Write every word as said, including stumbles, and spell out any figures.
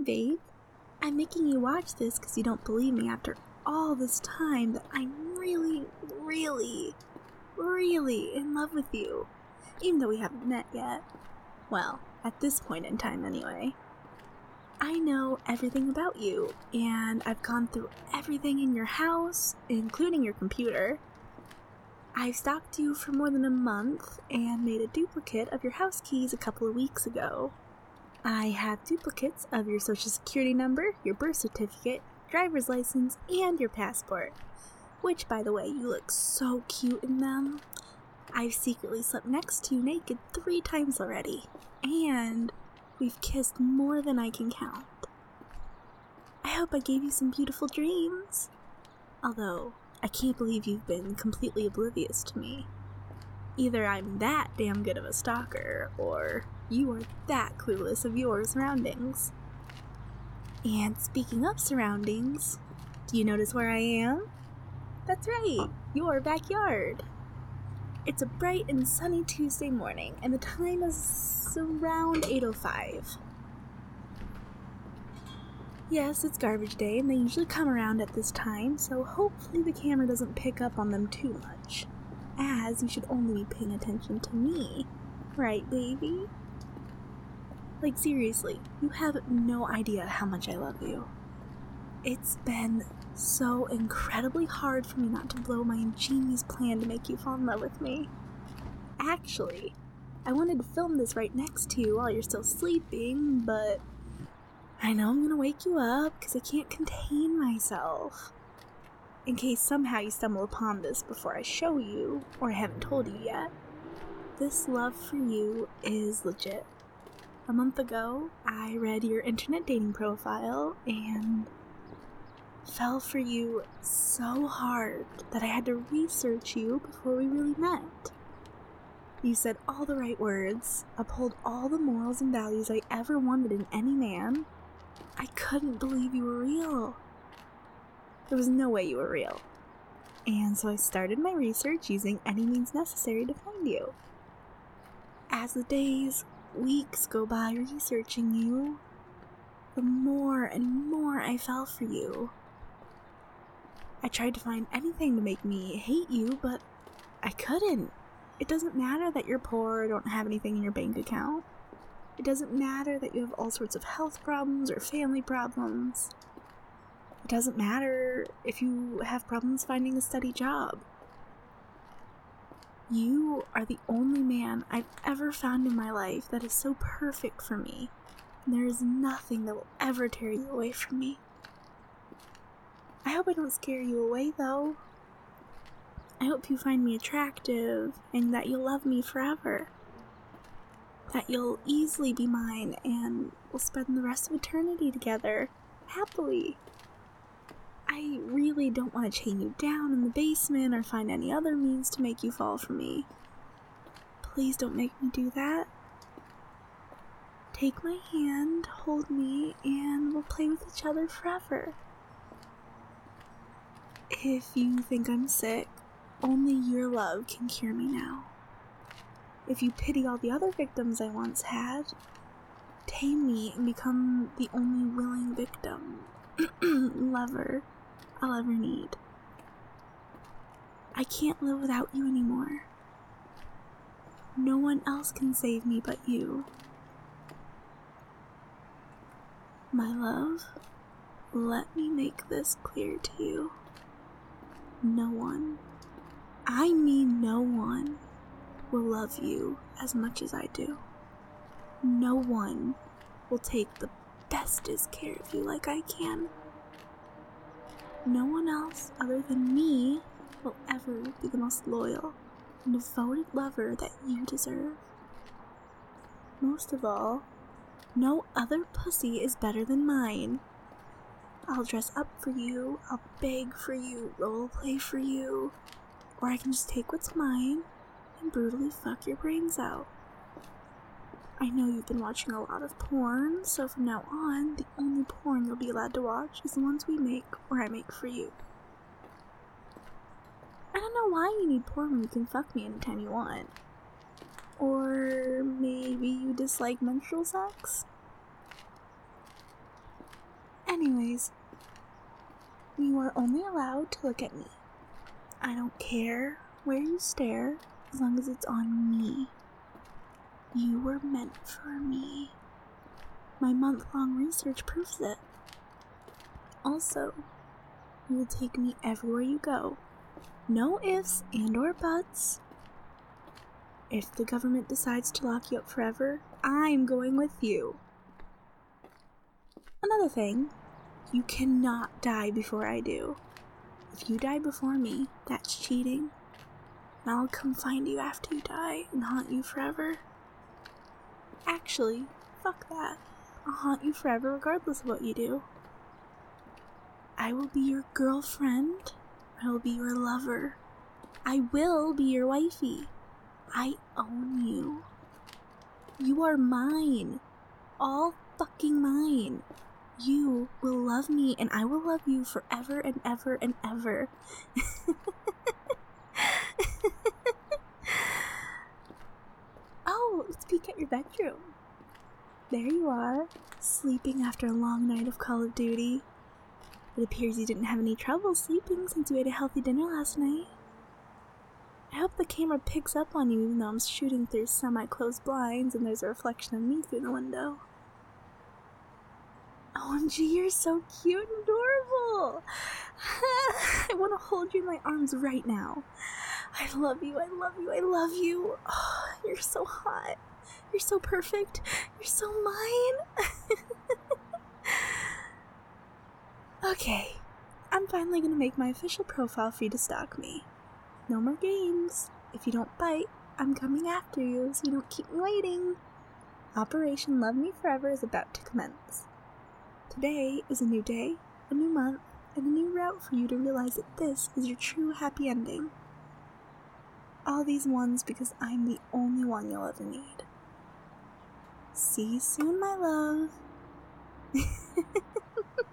on, babe. I'm making you watch this because you don't believe me after all this time that I'm really, really, really in love with you. Even though we haven't met yet. Well, at this point in time anyway. I know everything about you, and I've gone through everything in your house, including your computer. I've stalked you for more than a month and made a duplicate of your house keys a couple of weeks ago. I have duplicates of your social security number, your birth certificate, driver's license, and your passport. Which, by the way, you look so cute in them. I've secretly slept next to you naked three times already. And we've kissed more than I can count. I hope I gave you some beautiful dreams. Although, I can't believe you've been completely oblivious to me. Either I'm that damn good of a stalker, or you are that clueless of your surroundings. And speaking of surroundings, do you notice where I am? That's right, your backyard. It's a bright and sunny Tuesday morning, and the time is around eight oh five. Yes, it's garbage day, and they usually come around at this time, so hopefully the camera doesn't pick up on them too much. As you should only be paying attention to me. Right, baby? Like, seriously, you have no idea how much I love you. It's been so incredibly hard for me not to blow my ingenious plan to make you fall in love with me. Actually, I wanted to film this right next to you while you're still sleeping, but I know I'm gonna wake you up because I can't contain myself. In case somehow you stumble upon this before I show you, or I haven't told you yet, this love for you is legit. A month ago, I read your internet dating profile and fell for you so hard that I had to research you before we really met. You said all the right words, uphold all the morals and values I ever wanted in any man. I couldn't believe you were real. There was no way you were real. And so I started my research using any means necessary to find you. As the days, weeks go by researching you, the more and more I fell for you. I tried to find anything to make me hate you, but I couldn't. It doesn't matter that you're poor or don't have anything in your bank account. It doesn't matter that you have all sorts of health problems or family problems. It doesn't matter if you have problems finding a steady job. You are the only man I've ever found in my life that is so perfect for me, and there is nothing that will ever tear you away from me. I hope I don't scare you away, though. I hope you find me attractive, and that you'll love me forever. That you'll easily be mine, and we'll spend the rest of eternity together, happily. I really don't want to chain you down in the basement or find any other means to make you fall for me. Please don't make me do that. Take my hand, hold me, and we'll play with each other forever. If you think I'm sick, only your love can cure me now. If you pity all the other victims I once had, tame me and become the only willing victim, lover, I'll ever need. I can't live without you anymore. No one else can save me but you. My love, let me make this clear to you. No one, I mean no one, will love you as much as I do. No one will take the bestest care of you like I can. No one else other than me will ever be the most loyal and devoted lover that you deserve. Most of all, no other pussy is better than mine. I'll dress up for you, I'll beg for you, roleplay for you, or I can just take what's mine and brutally fuck your brains out. I know you've been watching a lot of porn, so from now on, the only porn you'll be allowed to watch is the ones we make or I make for you. I don't know why you need porn when you can fuck me anytime you want. Or maybe you dislike menstrual sex? Anyways, you are only allowed to look at me. I don't care where you stare, as long as it's on me. You were meant for me. My month-long research proves it. Also, you will take me everywhere you go. No ifs and or buts. If the government decides to lock you up forever, I'm going with you. Another thing, you cannot die before I do. If you die before me, that's cheating. And I'll come find you after you die and haunt you forever. Actually, fuck that. I'll haunt you forever regardless of what you do. I will be your girlfriend. I will be your lover. I will be your wifey. I own you. You are mine. All fucking mine. You will love me and I will love you forever and ever and ever. Oh, let's peek at your bedroom. There you are, sleeping after a long night of Call of Duty. It appears you didn't have any trouble sleeping since you ate a healthy dinner last night. I hope the camera picks up on you even though I'm shooting through semi-closed blinds and there's a reflection of me through the window. O M G, you're so cute and adorable! I want to hold you in my arms right now. I love you, I love you, I love you. Oh, you're so hot. You're so perfect. You're so mine. Okay, I'm finally gonna make my official profile for you to stalk me. No more games. If you don't bite, I'm coming after you, so you don't keep me waiting. Operation Love Me Forever is about to commence. Today is a new day, a new month, and a new route for you to realize that this is your true happy ending. All these ones because I'm the only one you'll ever need. See you soon, my love.